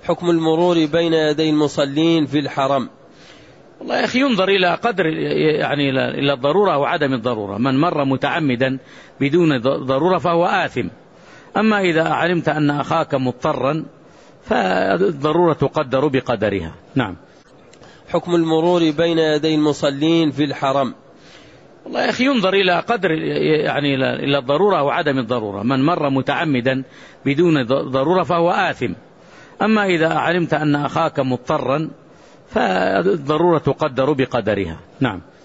حكم المرور بين يدي المصلين في الحرم. والله يا أخي ينظر إلى قدر يعني إلى الضرورة أو عدم الضرورة. من مر متعمدا بدون ضرورة فهو آثم. أما إذا علمت أن أخاك مضطرا فالضرورة تقدر بقدرها. نعم. حكم المرور بين يدي المصلين في الحرم. والله يا أخي ينظر إلى قدر يعني إلى الضرورة أو عدم الضرورة. من مر متعمدا بدون ضرورة فهو آثم. أما إذا علمت أن أخاك مضطرا فالضرورة تقدر بقدرها. نعم.